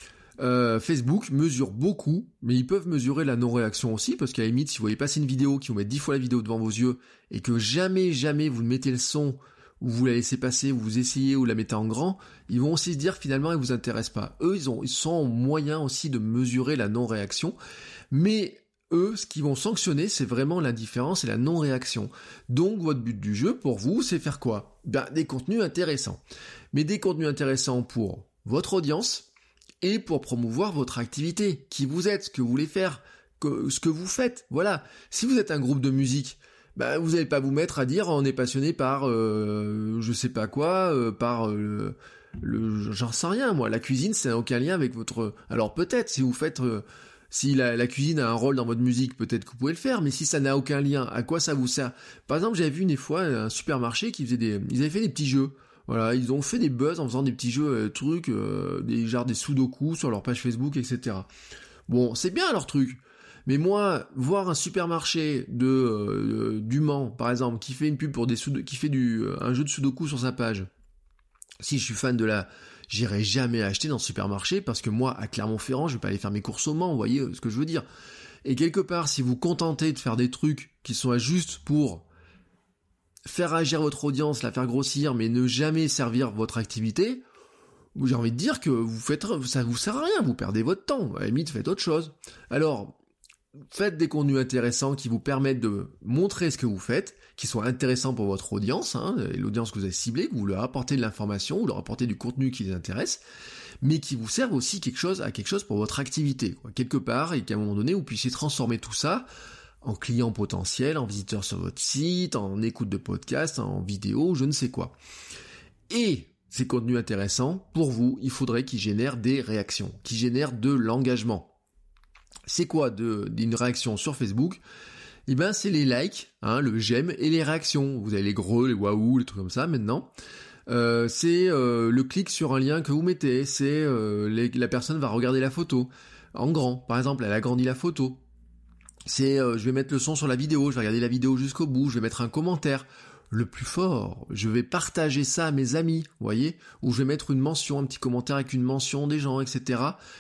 Facebook mesure beaucoup, mais ils peuvent mesurer la non-réaction aussi, parce qu'à la limite, si vous voyez passer une vidéo, qui vous met 10 fois la vidéo devant vos yeux, et que jamais vous mettez le son, ou vous la laissez passer, ou vous essayez, ou la mettez en grand, ils vont aussi se dire finalement, ils vous intéressent pas. Eux, ils sont moyens aussi de mesurer la non-réaction, mais eux, ce qu'ils vont sanctionner, c'est vraiment l'indifférence et la non-réaction. Donc, votre but du jeu, pour vous, c'est faire quoi? Des contenus intéressants. Mais des contenus intéressants pour votre audience et pour promouvoir votre activité. Qui vous êtes, ce que vous voulez faire, ce que vous faites. Voilà. Si vous êtes un groupe de musique, vous n'allez pas vous mettre à dire on est passionné par je sais pas quoi, par j'en sais rien, moi. La cuisine, ça n'a aucun lien avec votre... Alors peut-être, si vous faites... Si la cuisine a un rôle dans votre musique, peut-être que vous pouvez le faire, mais si ça n'a aucun lien, à quoi ça vous sert? Par exemple, j'avais vu une fois un supermarché qui faisait ils avaient fait des petits jeux. Voilà, ils ont fait des buzz en faisant des petits jeux, des sudoku sur leur page Facebook, etc. Bon, c'est bien leur truc. Mais moi, voir un supermarché du Mans, par exemple, qui fait une pub pour qui fait un jeu de Sudoku sur sa page, si je suis fan j'irai jamais acheter dans ce supermarché parce que moi, à Clermont-Ferrand, je vais pas aller faire mes courses au Mans, vous voyez ce que je veux dire. Et quelque part, si vous contentez de faire des trucs qui sont juste pour faire réagir votre audience, la faire grossir, mais ne jamais servir votre activité, j'ai envie de dire que ça vous sert à rien, vous perdez votre temps. À la limite, faites autre chose. Alors, faites des contenus intéressants qui vous permettent de montrer ce que vous faites, qui soient intéressants pour votre audience, l'audience que vous avez ciblée, que vous leur apportez de l'information, vous leur apportez du contenu qui les intéresse, mais qui vous servent aussi à quelque chose pour votre activité, quoi, quelque part, et qu'à un moment donné, vous puissiez transformer tout ça en client potentiel, en visiteur sur votre site, en écoute de podcast, en vidéo, je ne sais quoi. Et ces contenus intéressants, pour vous, il faudrait qu'ils génèrent des réactions, qu'ils génèrent de l'engagement. C'est quoi d'une réaction sur Facebook ? Eh ben, c'est les likes, le j'aime et les réactions. Vous avez les greux, les waouh, les trucs comme ça maintenant. C'est le clic sur un lien que vous mettez. C'est la personne va regarder la photo en grand. Par exemple, elle agrandit la photo. C'est je vais mettre le son sur la vidéo, je vais regarder la vidéo jusqu'au bout, je vais mettre un commentaire. Le plus fort, je vais partager ça à mes amis, vous voyez, ou je vais mettre une mention, un petit commentaire avec une mention des gens, etc.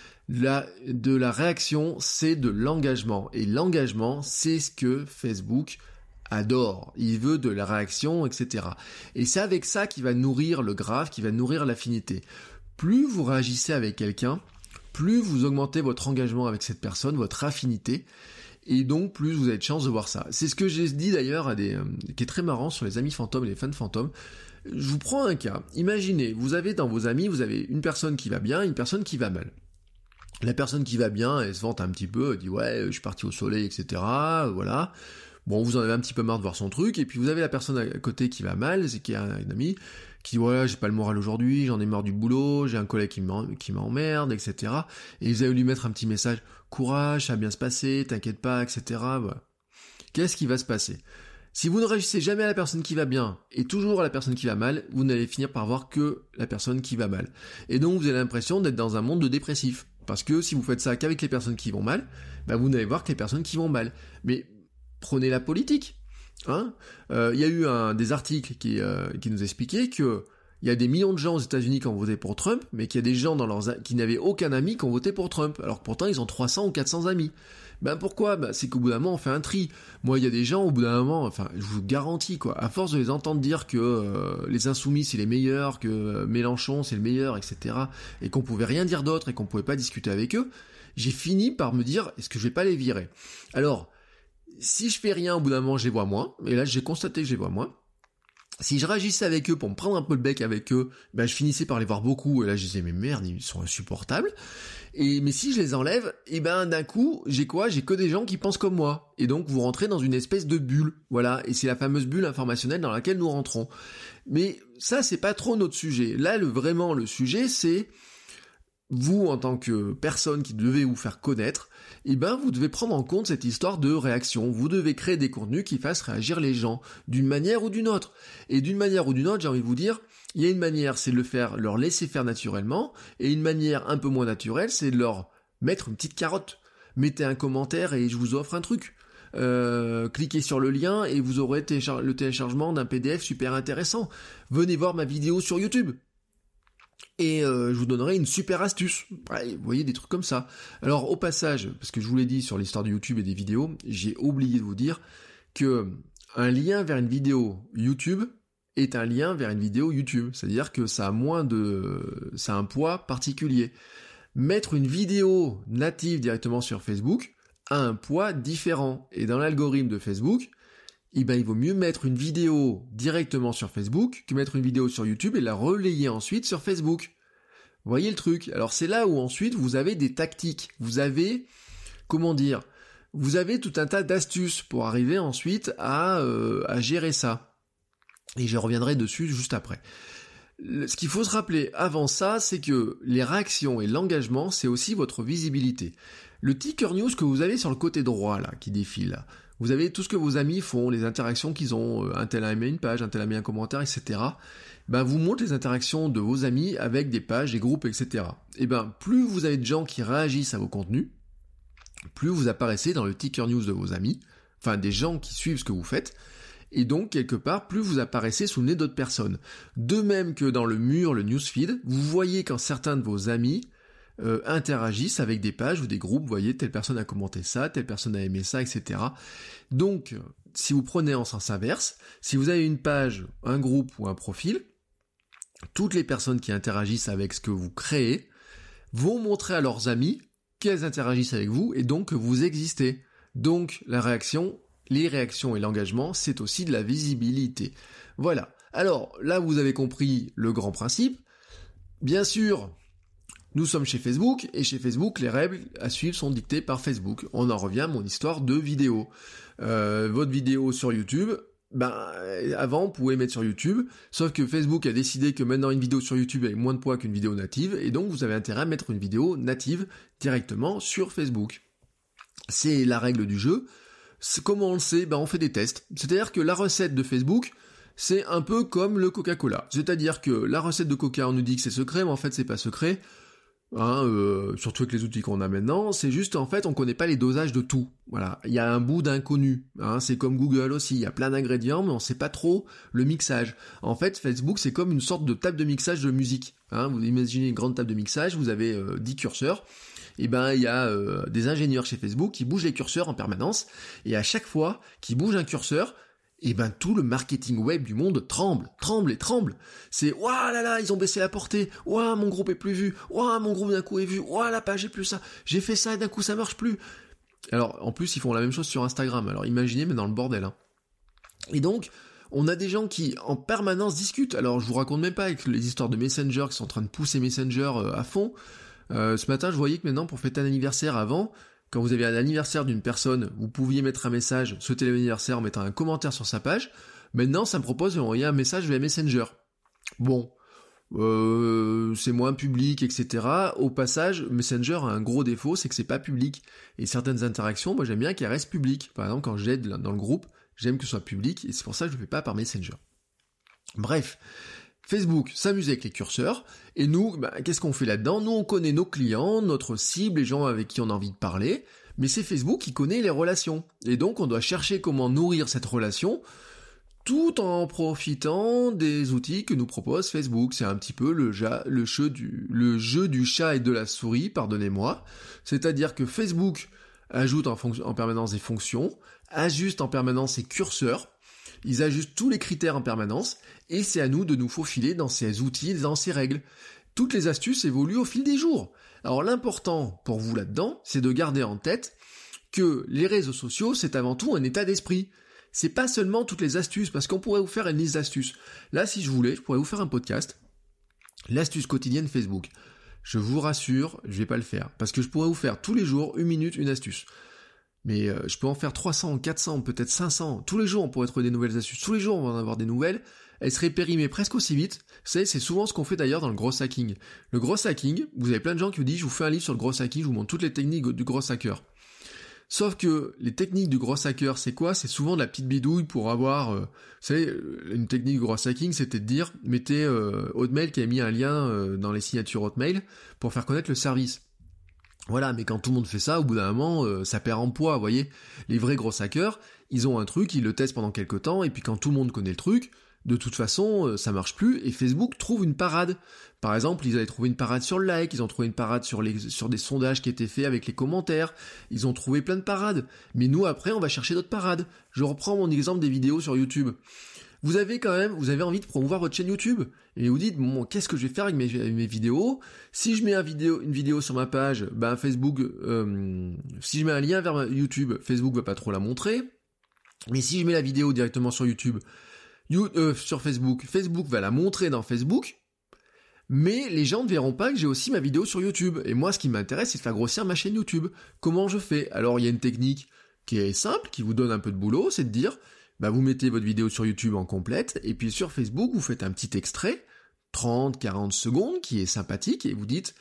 De la réaction, c'est de l'engagement. Et l'engagement, c'est ce que Facebook adore. Il veut de la réaction, etc. Et c'est avec ça qu'il va nourrir le graphe, qui va nourrir l'affinité. Plus vous réagissez avec quelqu'un, plus vous augmentez votre engagement avec cette personne, votre affinité, et donc plus vous avez de chances de voir ça. C'est ce que j'ai dit d'ailleurs qui est très marrant sur les amis fantômes et les fans fantômes. Je vous prends un cas. Imaginez, vous avez dans vos amis, vous avez une personne qui va bien, une personne qui va mal. La personne qui va bien, elle se vante un petit peu, elle dit ouais, je suis parti au soleil, etc. Voilà. Bon, vous en avez un petit peu marre de voir son truc, et puis vous avez la personne à côté qui va mal, c'est qui a une amie, qui dit ouais, j'ai pas le moral aujourd'hui, j'en ai marre du boulot, j'ai un collègue qui m'emmerde, etc. Et vous allez lui mettre un petit message, courage, ça va bien se passer, t'inquiète pas, etc. Voilà. Qu'est-ce qui va se passer ? Si vous ne réagissez jamais à la personne qui va bien, et toujours à la personne qui va mal, vous n'allez finir par voir que la personne qui va mal. Et donc vous avez l'impression d'être dans un monde de dépressifs. Parce que si vous faites ça qu'avec les personnes qui vont mal, vous n'allez voir que les personnes qui vont mal. Mais prenez la politique. Y a eu des articles qui nous expliquaient que il y a des millions de gens aux États-Unis qui ont voté pour Trump, mais qu'il y a des gens qui n'avaient aucun ami qui ont voté pour Trump, alors que pourtant ils ont 300 ou 400 amis. Pourquoi ? C'est qu'au bout d'un moment on fait un tri. Moi il y a des gens au bout d'un moment, je vous garantis quoi, à force de les entendre dire que les insoumis c'est les meilleurs, que Mélenchon c'est le meilleur, etc. et qu'on pouvait rien dire d'autre et qu'on pouvait pas discuter avec eux, j'ai fini par me dire est-ce que je vais pas les virer ? Alors, si je fais rien au bout d'un moment je les vois moins, et là j'ai constaté que je les vois moins. Si je réagissais avec eux pour me prendre un peu le bec avec eux, je finissais par les voir beaucoup, et là je disais mais merde, ils sont insupportables. Mais si je les enlève, d'un coup, j'ai quoi ? J'ai que des gens qui pensent comme moi. Et donc vous rentrez dans une espèce de bulle, voilà, et c'est la fameuse bulle informationnelle dans laquelle nous rentrons. Mais ça c'est pas trop notre sujet. Là vraiment le sujet c'est vous en tant que personne qui devez vous faire connaître, vous devez prendre en compte cette histoire de réaction. Vous devez créer des contenus qui fassent réagir les gens, d'une manière ou d'une autre. Et d'une manière ou d'une autre, j'ai envie de vous dire, il y a une manière, c'est de leur laisser faire naturellement, et une manière un peu moins naturelle, c'est de leur mettre une petite carotte. Mettez un commentaire et je vous offre un truc. Cliquez sur le lien et vous aurez le téléchargement d'un PDF super intéressant. Venez voir ma vidéo sur YouTube. Et je vous donnerai une super astuce. Ouais, vous voyez, des trucs comme ça. Alors au passage, parce que je vous l'ai dit sur l'histoire de YouTube et des vidéos, j'ai oublié de vous dire que un lien vers une vidéo YouTube est un lien vers une vidéo YouTube. C'est-à-dire que ça a un poids particulier. Mettre une vidéo native directement sur Facebook a un poids différent. Et dans l'algorithme de Facebook, il vaut mieux mettre une vidéo directement sur Facebook que mettre une vidéo sur YouTube et la relayer ensuite sur Facebook. Vous voyez le truc ? Alors c'est là où ensuite vous avez des tactiques. Vous avez, vous avez tout un tas d'astuces pour arriver ensuite à gérer ça. Et je reviendrai dessus juste après. Ce qu'il faut se rappeler avant ça, c'est que les réactions et l'engagement, c'est aussi votre visibilité. Le ticker news que vous avez sur le côté droit, là, qui défile, là, vous avez tout ce que vos amis font, les interactions qu'ils ont, un tel a aimé une page, un tel a mis un commentaire, etc. Vous montrez les interactions de vos amis avec des pages, des groupes, etc. Plus vous avez de gens qui réagissent à vos contenus, plus vous apparaissez dans le ticker news de vos amis, enfin des gens qui suivent ce que vous faites, et donc quelque part, plus vous apparaissez sous le nez d'autres personnes. De même que dans le mur, le newsfeed, vous voyez quand certains de vos amis interagissent avec des pages ou des groupes, vous voyez, telle personne a commenté ça, telle personne a aimé ça, etc. Donc, si vous prenez en sens inverse, si vous avez une page, un groupe ou un profil, toutes les personnes qui interagissent avec ce que vous créez vont montrer à leurs amis qu'elles interagissent avec vous et donc que vous existez. Donc, les réactions et l'engagement, c'est aussi de la visibilité. Voilà. Alors, là, vous avez compris le grand principe. Bien sûr, nous sommes chez Facebook, et chez Facebook, les règles à suivre sont dictées par Facebook. On en revient à mon histoire de vidéo. Votre vidéo sur YouTube, avant, on pouvait mettre sur YouTube, sauf que Facebook a décidé que maintenant une vidéo sur YouTube a moins de poids qu'une vidéo native, et donc vous avez intérêt à mettre une vidéo native directement sur Facebook. C'est la règle du jeu. Comment on le sait ? On fait des tests. C'est-à-dire que la recette de Facebook, c'est un peu comme le Coca-Cola. C'est-à-dire que la recette de Coca, on nous dit que c'est secret, mais en fait c'est pas secret. Surtout avec les outils qu'on a maintenant, c'est juste en fait on connaît pas les dosages de tout. Voilà, il y a un bout d'inconnu. C'est comme Google aussi, il y a plein d'ingrédients, mais on sait pas trop le mixage. En fait, Facebook c'est comme une sorte de table de mixage de musique. Vous imaginez une grande table de mixage, vous avez 10 curseurs. Et il y a des ingénieurs chez Facebook qui bougent les curseurs en permanence, et à chaque fois qu'ils bougent un curseur, tout le marketing web du monde tremble. C'est « Ouah là là, ils ont baissé la portée. Ouah, mon groupe est plus vu. Ouah, mon groupe d'un coup est vu. Ouah, la page est plus ça. J'ai fait ça et d'un coup ça marche plus. » Alors, en plus, ils font la même chose sur Instagram. Alors, imaginez, mais dans le bordel. Et donc, on a des gens qui, en permanence, discutent. Alors, je vous raconte même pas avec les histoires de Messenger qui sont en train de pousser Messenger à fond. Ce matin, je voyais que maintenant, pour fêter un anniversaire avant, quand vous aviez un anniversaire d'une personne, vous pouviez mettre un message, souhaiter l'anniversaire en mettant un commentaire sur sa page. Maintenant, ça me propose d'envoyer un message via Messenger. Bon, c'est moins public, etc. Au passage, Messenger a un gros défaut, c'est que c'est pas public. Et certaines interactions, moi j'aime bien qu'elles restent publiques. Par exemple, quand j'aide dans le groupe, j'aime que ce soit public, et c'est pour ça que je le fais pas par Messenger. Bref. Facebook s'amuse avec les curseurs, et nous, qu'est-ce qu'on fait là-dedans ? Nous, on connaît nos clients, notre cible, les gens avec qui on a envie de parler, mais c'est Facebook qui connaît les relations. Et donc, on doit chercher comment nourrir cette relation, tout en profitant des outils que nous propose Facebook. C'est un petit peu le jeu du chat et de la souris, pardonnez-moi. C'est-à-dire que Facebook ajoute en permanence des fonctions, ajuste en permanence ses curseurs, ils ajustent tous les critères en permanence, et c'est à nous de nous faufiler dans ces outils, dans ces règles. Toutes les astuces évoluent au fil des jours. Alors l'important pour vous là-dedans, c'est de garder en tête que les réseaux sociaux, c'est avant tout un état d'esprit. C'est pas seulement toutes les astuces, parce qu'on pourrait vous faire une liste d'astuces. Là, si je voulais, je pourrais vous faire un podcast, l'astuce quotidienne Facebook. Je vous rassure, je vais pas le faire, parce que je pourrais vous faire tous les jours, 1 minute, une astuce. Mais je peux en faire 300, 400, peut-être 500. Tous les jours, on pourrait trouver des nouvelles astuces. Tous les jours, on va en avoir des nouvelles. Elles seraient périmées presque aussi vite. Vous savez, c'est souvent ce qu'on fait d'ailleurs dans le gros hacking. Le gros hacking, vous avez plein de gens qui vous disent « Je vous fais un livre sur le gros hacking, je vous montre toutes les techniques du gros hacker. » Sauf que les techniques du gros hacker, c'est quoi ? C'est souvent de la petite bidouille pour avoir... vous savez, une technique du gros hacking, c'était de dire « Mettez Hotmail qui a mis un lien dans les signatures Hotmail pour faire connaître le service. » Voilà, mais quand tout le monde fait ça, au bout d'un moment, ça perd en poids, vous voyez. Les vrais gros hackers, ils ont un truc, ils le testent pendant quelques temps, et puis quand tout le monde connaît le truc, de toute façon, ça marche plus, et Facebook trouve une parade. Par exemple, ils avaient trouvé une parade sur le like, ils ont trouvé une parade sur des sondages qui étaient faits avec les commentaires, ils ont trouvé plein de parades. Mais nous, après, on va chercher d'autres parades. Je reprends mon exemple des vidéos sur YouTube. Vous avez envie de promouvoir votre chaîne YouTube, et vous dites, bon, qu'est-ce que je vais faire avec mes vidéos ? Si je mets une vidéo sur ma page, Facebook, si je mets un lien vers YouTube, Facebook va pas trop la montrer, mais si je mets la vidéo directement sur YouTube, sur Facebook, Facebook va la montrer dans Facebook, mais les gens ne verront pas que j'ai aussi ma vidéo sur YouTube, et moi, ce qui m'intéresse, c'est de faire grossir ma chaîne YouTube. Comment je fais ? Alors, il y a une technique qui est simple, qui vous donne un peu de boulot, c'est de dire, vous mettez votre vidéo sur YouTube en complète, et puis sur Facebook, vous faites un petit extrait, 30, 40 secondes, qui est sympathique, et vous dites,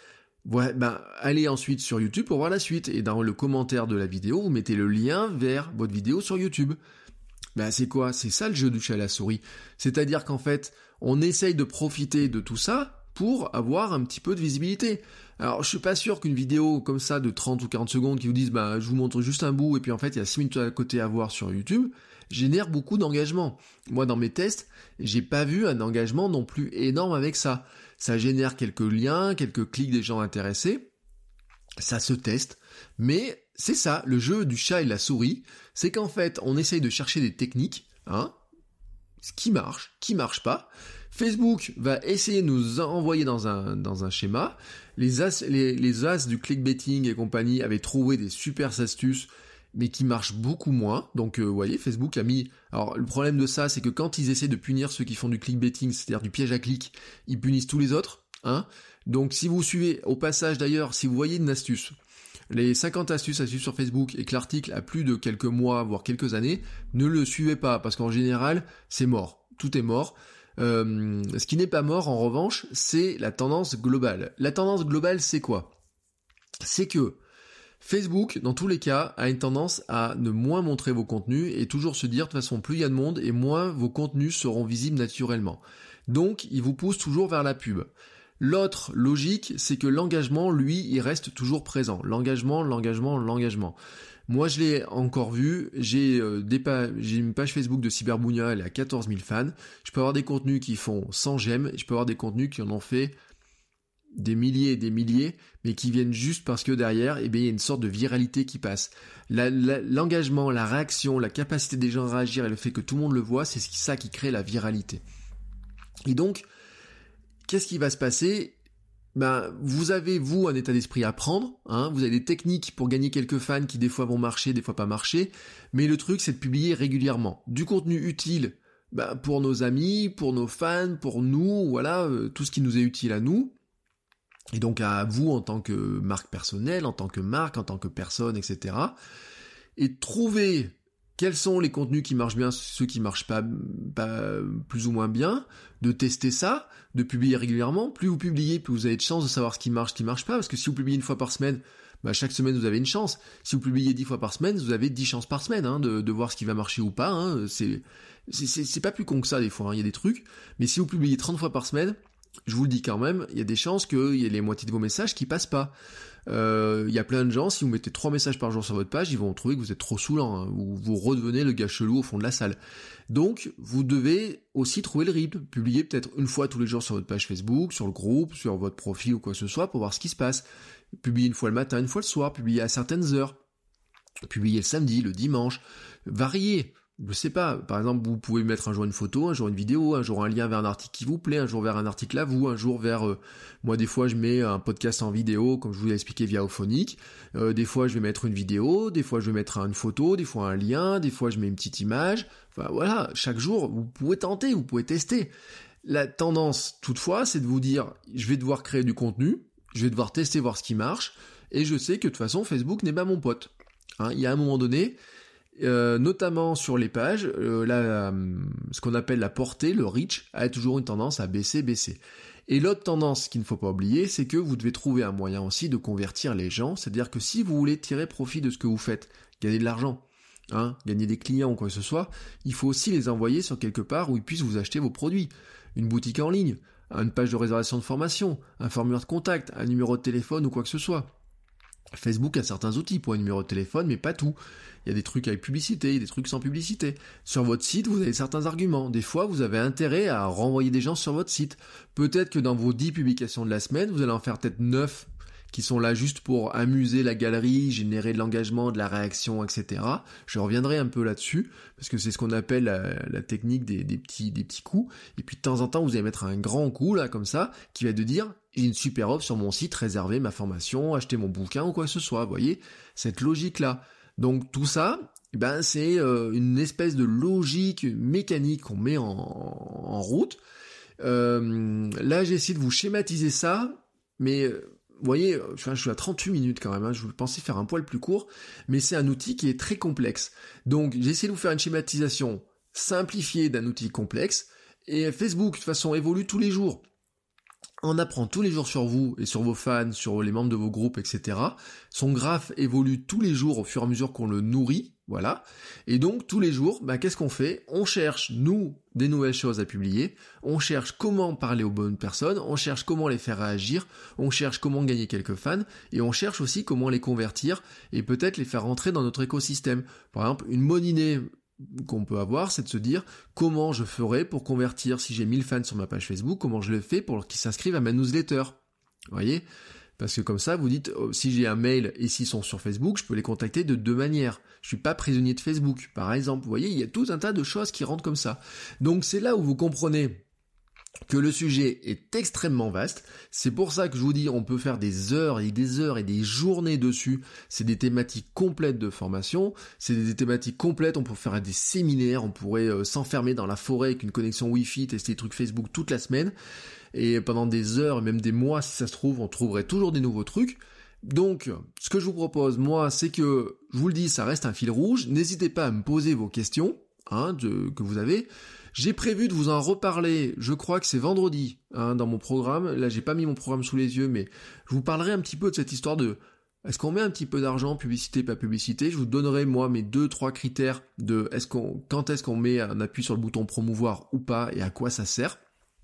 allez ensuite sur YouTube pour voir la suite, et dans le commentaire de la vidéo, vous mettez le lien vers votre vidéo sur YouTube. C'est quoi ? C'est ça le jeu du chat à la souris. C'est-à-dire qu'en fait, on essaye de profiter de tout ça pour avoir un petit peu de visibilité. Alors, je suis pas sûr qu'une vidéo comme ça de 30 ou 40 secondes qui vous disent, je vous montre juste un bout et puis en fait, il y a 6 minutes à côté à voir sur YouTube, génère beaucoup d'engagement. Moi, dans mes tests, j'ai pas vu un engagement non plus énorme avec ça. Ça génère quelques liens, quelques clics des gens intéressés. Ça se teste. Mais c'est ça, le jeu du chat et de la souris, c'est qu'en fait, on essaye de chercher des techniques, ce qui marche pas. Facebook va essayer de nous envoyer dans un schéma. Les as du clickbaiting et compagnie avaient trouvé des super astuces, mais qui marchent beaucoup moins. Donc, vous voyez, Facebook a mis... Alors, le problème de ça, c'est que quand ils essaient de punir ceux qui font du clickbaiting, c'est-à-dire du piège à clic, ils punissent tous les autres. Donc, si vous suivez, au passage d'ailleurs, si vous voyez une astuce, les 50 astuces à suivre sur Facebook et que l'article a plus de quelques mois, voire quelques années, ne le suivez pas, parce qu'en général, c'est mort. Tout est mort. Ce qui n'est pas mort, en revanche, c'est la tendance globale. La tendance globale, c'est quoi ? C'est que Facebook, dans tous les cas, a une tendance à ne moins montrer vos contenus et toujours se dire, de toute façon, plus il y a de monde et moins vos contenus seront visibles naturellement. Donc, il vous pousse toujours vers la pub. L'autre logique, c'est que l'engagement, lui, il reste toujours présent. L'engagement. Moi, je l'ai encore vu, j'ai une page Facebook de Cyberbounia, elle est à 14 000 fans. Je peux avoir des contenus qui font 100 j'aime, et je peux avoir des contenus qui en ont fait des milliers et des milliers, mais qui viennent juste parce que derrière, il y a une sorte de viralité qui passe. L'engagement, la réaction, la capacité des gens à réagir et le fait que tout le monde le voit, c'est ça qui crée la viralité. Et donc, qu'est-ce qui va se passer ? Vous avez, un état d'esprit à prendre, vous avez des techniques pour gagner quelques fans qui des fois vont marcher, des fois pas marcher, mais le truc c'est de publier régulièrement. Du contenu utile, pour nos amis, pour nos fans, pour nous, voilà, tout ce qui nous est utile à nous, et donc à vous en tant que marque personnelle, en tant que marque, en tant que personne, etc. Et trouver quels sont les contenus qui marchent bien, ceux qui marchent pas plus ou moins bien, de tester ça, de publier régulièrement. Plus vous publiez, plus vous avez de chances de savoir ce qui marche pas, parce que si vous publiez une fois par semaine, chaque semaine vous avez une chance. Si vous publiez 10 fois par semaine, vous avez 10 chances par semaine de voir ce qui va marcher ou pas. C'est pas plus con que ça des fois, il y a des trucs. Mais si vous publiez 30 fois par semaine, je vous le dis quand même, il y a des chances qu'il y ait les moitiés de vos messages qui passent pas. Il y a plein de gens, si vous mettez 3 messages par jour sur votre page, ils vont trouver que vous êtes trop saoulant, ou vous redevenez le gars chelou au fond de la salle. Donc, vous devez aussi trouver le rythme, publier peut-être une fois tous les jours sur votre page Facebook, sur le groupe, sur votre profil ou quoi que ce soit, pour voir ce qui se passe. Publier une fois le matin, une fois le soir, publier à certaines heures, publier le samedi, le dimanche, varier. Je sais pas, par exemple, vous pouvez mettre un jour une photo, un jour une vidéo, un jour un lien vers un article qui vous plaît, un jour vers un article à vous, un jour vers... moi, des fois, je mets un podcast en vidéo, comme je vous l'ai expliqué via Auphonic. Des fois, je vais mettre une vidéo, des fois, je vais mettre une photo, des fois un lien, des fois, je mets une petite image. Enfin, voilà, chaque jour, vous pouvez tenter, vous pouvez tester. La tendance, toutefois, c'est de vous dire, je vais devoir créer du contenu, je vais devoir tester, voir ce qui marche, et je sais que de toute façon, Facebook n'est pas mon pote. Il y a un moment donné... notamment sur les pages, ce qu'on appelle la portée, le reach, a toujours une tendance à baisser. Et l'autre tendance qu'il ne faut pas oublier, c'est que vous devez trouver un moyen aussi de convertir les gens, c'est-à-dire que si vous voulez tirer profit de ce que vous faites, gagner de l'argent, gagner des clients ou quoi que ce soit, il faut aussi les envoyer sur quelque part où ils puissent vous acheter vos produits. Une boutique en ligne, une page de réservation de formation, un formulaire de contact, un numéro de téléphone ou quoi que ce soit. Facebook a certains outils pour un numéro de téléphone, mais pas tout. Il y a des trucs avec publicité, il y a des trucs sans publicité. Sur votre site, vous avez certains arguments. Des fois, vous avez intérêt à renvoyer des gens sur votre site. Peut-être que dans vos 10 publications de la semaine, vous allez en faire peut-être 9 qui sont là juste pour amuser la galerie, générer de l'engagement, de la réaction, etc. Je reviendrai un peu là-dessus, parce que c'est ce qu'on appelle la technique des petits coups. Et puis de temps en temps, vous allez mettre un grand coup, là, comme ça, qui va de dire, j'ai une super offre sur mon site, réservez ma formation, achetez mon bouquin ou quoi que ce soit. Vous voyez, cette logique-là. Donc tout ça, c'est une espèce de logique mécanique qu'on met en route. Là, j'essaie de vous schématiser ça, mais... vous voyez, je suis à 38 minutes quand même, je pensais faire un poil plus court, mais c'est un outil qui est très complexe. Donc j'ai essayé de vous faire une schématisation simplifiée d'un outil complexe, et Facebook de toute façon évolue tous les jours. en apprend tous les jours sur vous et sur vos fans, sur les membres de vos groupes, etc. Son graphe évolue tous les jours au fur et à mesure qu'on le nourrit, voilà. Et donc, tous les jours, qu'est-ce qu'on fait ? On cherche, nous, des nouvelles choses à publier, on cherche comment parler aux bonnes personnes, on cherche comment les faire réagir, on cherche comment gagner quelques fans, et on cherche aussi comment les convertir, et peut-être les faire rentrer dans notre écosystème. Par exemple, une bonne idée qu'on peut avoir, c'est de se dire comment je ferais pour convertir, si j'ai 1000 fans sur ma page Facebook, comment je le fais pour qu'ils s'inscrivent à ma newsletter. Vous voyez ? Parce que comme ça, vous dites, si j'ai un mail et s'ils sont sur Facebook, je peux les contacter de deux manières. Je suis pas prisonnier de Facebook, par exemple. Vous voyez, il y a tout un tas de choses qui rentrent comme ça. Donc c'est là où vous comprenez que le sujet est extrêmement vaste. C'est pour ça que je vous dis, on peut faire des heures et des journées dessus. C'est des thématiques complètes de formation. C'est des thématiques complètes. On peut faire des séminaires. On pourrait s'enfermer dans la forêt avec une connexion Wi-Fi, tester des trucs Facebook toute la semaine. Et pendant des heures et même des mois, si ça se trouve, on trouverait toujours des nouveaux trucs. Donc, ce que je vous propose, moi, c'est que, je vous le dis, ça reste un fil rouge. N'hésitez pas à me poser vos questions que vous avez. J'ai prévu de vous en reparler, je crois que c'est vendredi, dans mon programme. Là, j'ai pas mis mon programme sous les yeux, mais je vous parlerai un petit peu de cette histoire de est-ce qu'on met un petit peu d'argent, publicité, pas publicité. Je vous donnerai, moi, mes 2-3 critères de quand est-ce qu'on met un appui sur le bouton promouvoir ou pas et à quoi ça sert.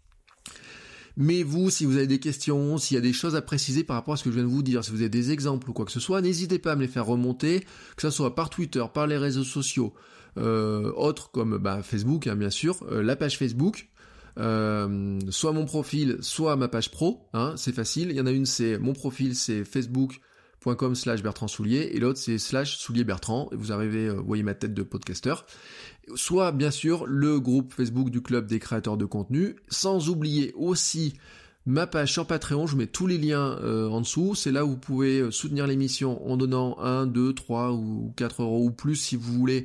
Mais vous, si vous avez des questions, s'il y a des choses à préciser par rapport à ce que je viens de vous dire, si vous avez des exemples ou quoi que ce soit, n'hésitez pas à me les faire remonter, que ce soit par Twitter, par les réseaux sociaux, autres comme Facebook, bien sûr, la page Facebook, soit mon profil, soit ma page pro, c'est facile. Il y en a une, c'est mon profil, c'est facebook.com/Bertrand Soulier, et l'autre c'est /Soulier Bertrand, et vous arrivez, vous voyez ma tête de podcasteur. Soit bien sûr le groupe Facebook du club des créateurs de contenu, sans oublier aussi ma page sur Patreon. Je mets tous les liens en dessous, c'est là où vous pouvez soutenir l'émission en donnant 1, 2, 3 ou 4 euros ou plus si vous voulez.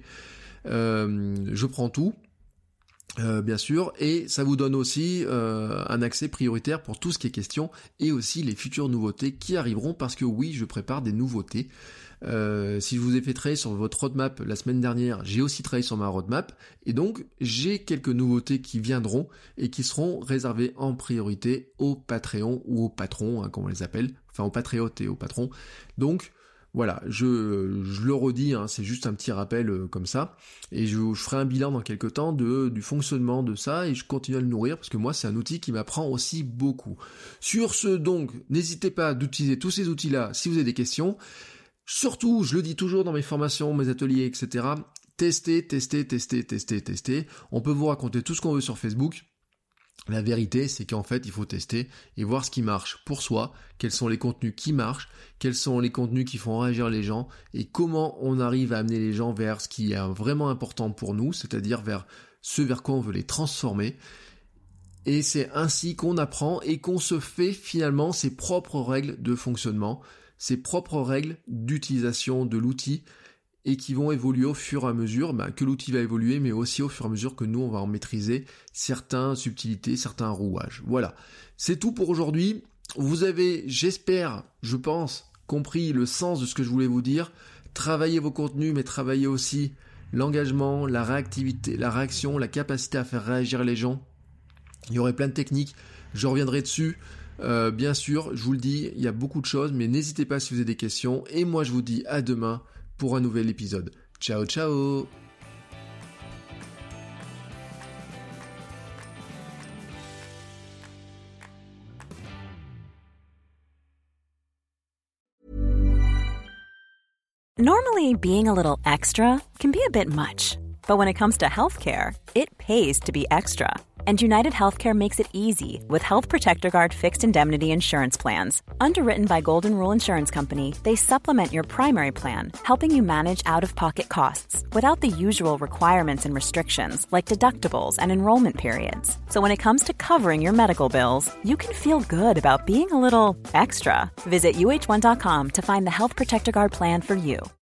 Je prends tout, bien sûr, et ça vous donne aussi un accès prioritaire pour tout ce qui est question, et aussi les futures nouveautés qui arriveront, parce que oui, je prépare des nouveautés. Si je vous ai fait travailler sur votre roadmap la semaine dernière, j'ai aussi travaillé sur ma roadmap, et donc j'ai quelques nouveautés qui viendront et qui seront réservées en priorité aux Patreons ou aux patrons, comme on les appelle, enfin aux patriotes et aux patrons. Donc voilà, je le redis, c'est juste un petit rappel comme ça, et je ferai un bilan dans quelques temps du fonctionnement de ça, et je continue à le nourrir, parce que moi c'est un outil qui m'apprend aussi beaucoup. Sur ce, donc, n'hésitez pas d'utiliser tous ces outils-là si vous avez des questions. Surtout, je le dis toujours dans mes formations, mes ateliers, etc. Testez. On peut vous raconter tout ce qu'on veut sur Facebook. La vérité, c'est qu'en fait, il faut tester et voir ce qui marche pour soi, quels sont les contenus qui marchent, quels sont les contenus qui font réagir les gens, et comment on arrive à amener les gens vers ce qui est vraiment important pour nous, c'est-à-dire vers ce vers quoi on veut les transformer. Et c'est ainsi qu'on apprend et qu'on se fait finalement ses propres règles de fonctionnement, ses propres règles d'utilisation de l'outil, et qui vont évoluer au fur et à mesure que l'outil va évoluer, mais aussi au fur et à mesure que nous, on va en maîtriser certaines subtilités, certains rouages. Voilà, c'est tout pour aujourd'hui. Vous avez, j'espère, je pense, compris le sens de ce que je voulais vous dire. Travaillez vos contenus, mais travaillez aussi l'engagement, la réactivité, la réaction, la capacité à faire réagir les gens. Il y aurait plein de techniques, je reviendrai dessus. Bien sûr, je vous le dis, il y a beaucoup de choses, mais n'hésitez pas si vous avez des questions. Et moi, je vous dis à demain pour un nouvel épisode. Ciao, ciao! Normally, being a little extra can be a bit much. But when it comes to healthcare, it pays to be extra. And United Healthcare makes it easy with Health Protector Guard fixed indemnity insurance plans. Underwritten by Golden Rule Insurance Company, they supplement your primary plan, helping you manage out-of-pocket costs without the usual requirements and restrictions like deductibles and enrollment periods. So when it comes to covering your medical bills, you can feel good about being a little extra. Visit UH1.com to find the Health Protector Guard plan for you.